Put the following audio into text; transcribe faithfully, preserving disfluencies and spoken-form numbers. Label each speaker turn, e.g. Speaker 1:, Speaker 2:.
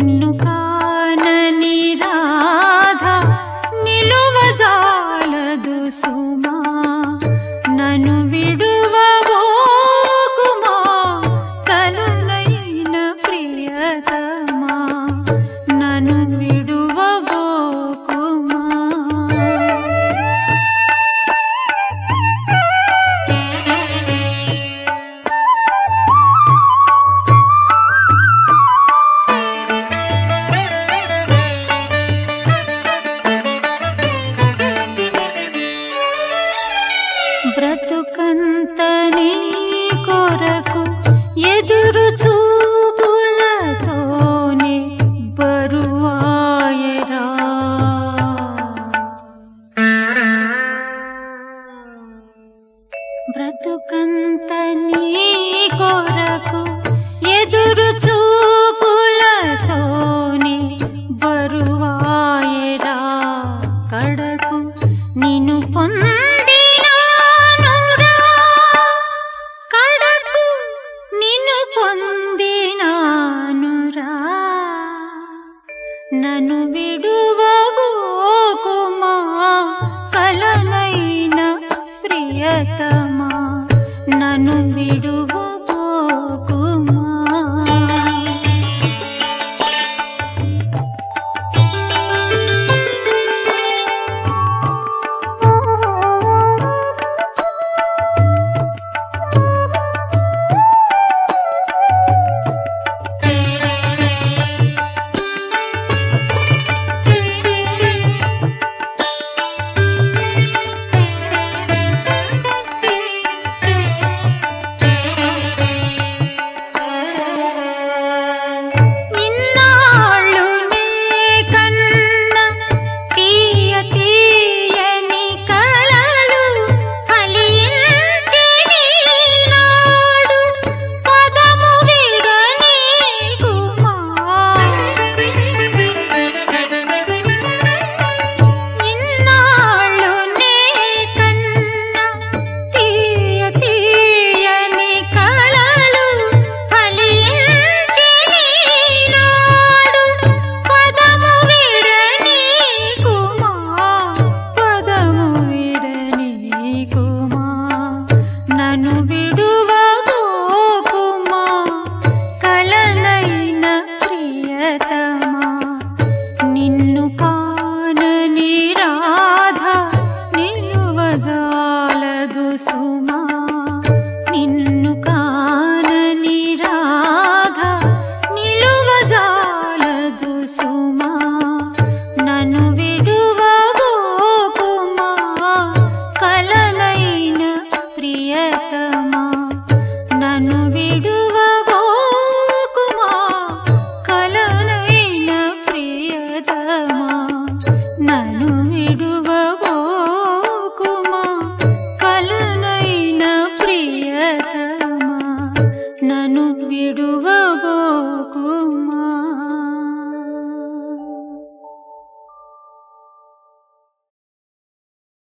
Speaker 1: నిన్ను కానని రాధ నిలువజాలదు సుమా నన్ను విడువబోకుమా కలనైన ప్రియతమా నన్ను విడువబోకుమా బ్రతుకంత నీ కొరకు ఎదురు చూపులతోనే బరువాయరా బ్రతుకంత నీ కొరకు ఎదురు చూపులతోనే బరువాయరా కడకు నిన్ను పొంది నన్ను విడువబోకుమా కలనైన ప్రియతమా నన్ను విడువబోకుమా నిన్ను కానని రాధ నిలువజాలదు సుమా నిన్ను కానని రాధ నిలువజాలదు సుమా నన్ను విడువబోకుమా కలనైన ప్రియతమా నన్ను విడువబోకుమా కలనైన ప్రియతమా నన్ను విడువబోకుమా కలనైన ప్రియతమా నన్ను విడువబోకుమా